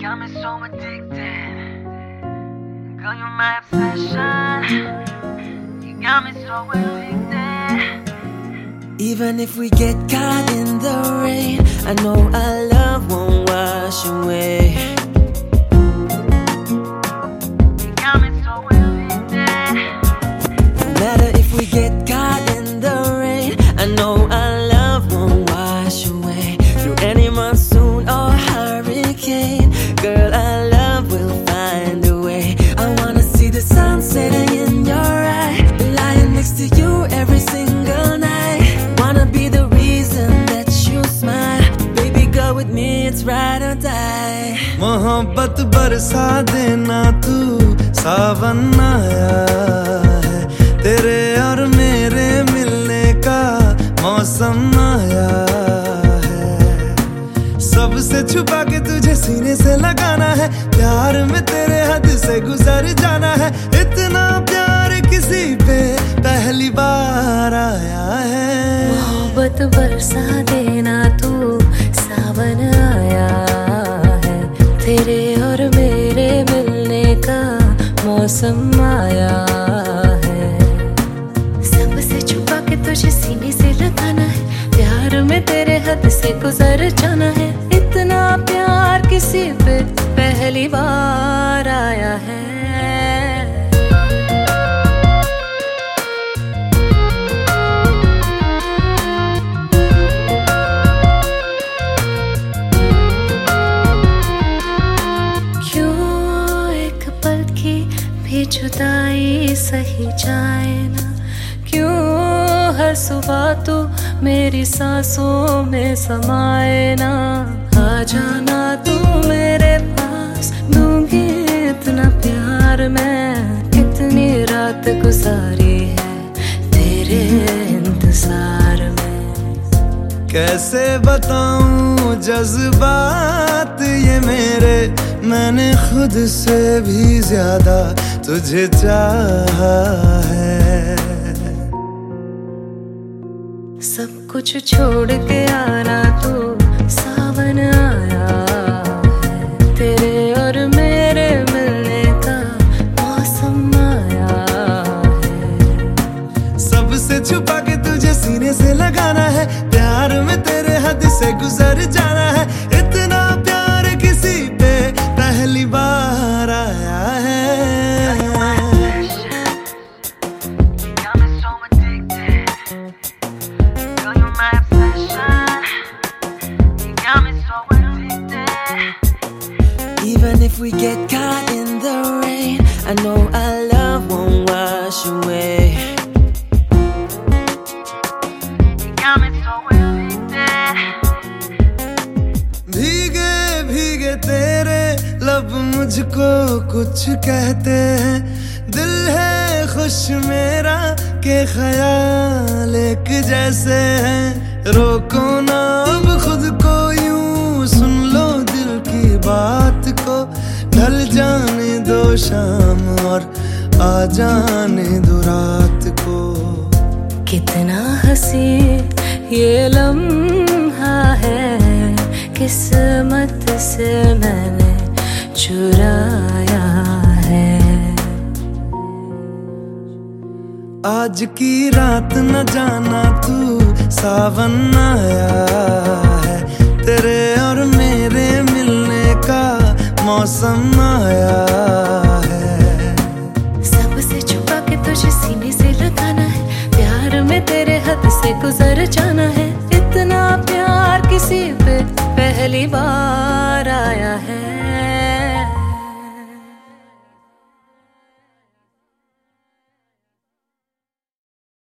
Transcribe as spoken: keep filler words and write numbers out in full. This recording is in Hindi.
got me so addicted. Girl, you're my obsession. You got me so addicted. Even if we get caught in the rain, I know our love won't wash away. You got me so addicted. No matter if we get caught in the rain, I know our love won't wash away. Through any monsoon or hurricane, girl, our love will find a way. I wanna see the sun setting in your eye, lying next to you every single night. Wanna be the reason that you smile. Baby, go with me, it's ride or die. मोहब्बत बरसा देना तू, सावन आया है। तेरे और मेरे मिलने का मौसम आया है। सबसे छुपा के तुझे सीने से लगाना है, प्यार में तेरे हद से गुजर जाना है। इतना प्यार किसी पे पहली बार आया है। मोहब्बत बरसा देना तू, सावन आया है। तेरे और मेरे मिलने का मौसम आया है। सबसे छुपा के तुझे सीने से लगाना है, प्यार में तेरे हद से गुजर जाना है। इतना प्यार किसी पे पहली बार आया है। भी जुदाई सही जाए ना, क्यों हर सुबह तू मेरी सांसों में समाए ना। आ जाना तू मेरे पास, दूंगी इतना प्यार मैं। कितनी रात गुजारी है तेरे इंतजार में। कैसे बताऊं जज्बात ये मेरे, मैंने खुद से भी ज्यादा तुझे चाहा है। सब कुछ छोड़ के आना तू, सावन आया है। तेरे और मेरे मिलने का मौसम आया है। सबसे छुपा के तुझे सीने से लगाना है, प्यार में तेरे हद से गुजर जाना है। इतना प्यार किसी पे पहली बार आया है। Even if we get caught in the rain, I know our love won't wash away. You got me so addicted. भीगे भीगे तेरे लब मुझको कुछ कहते हैं। दिल है खुश मेरा के ख्याल एक जैसे हैं। रोको ना अब खुद को, यूं सुन लो दिल की बात को। ढल जाने दो शाम और आ जाने दो रात को। कितना हंसी ये लम्हा है, किस्मत से मैंने चुराया है। आज की रात न जाना तू, सावन आया है। तेरे और मेरे मिलने का मौसम आया है। सबसे छुपा के तुझे सीने से लगाना है, प्यार में तेरे हद से गुजर जाना है। इतना प्यार किसी पे पहली बार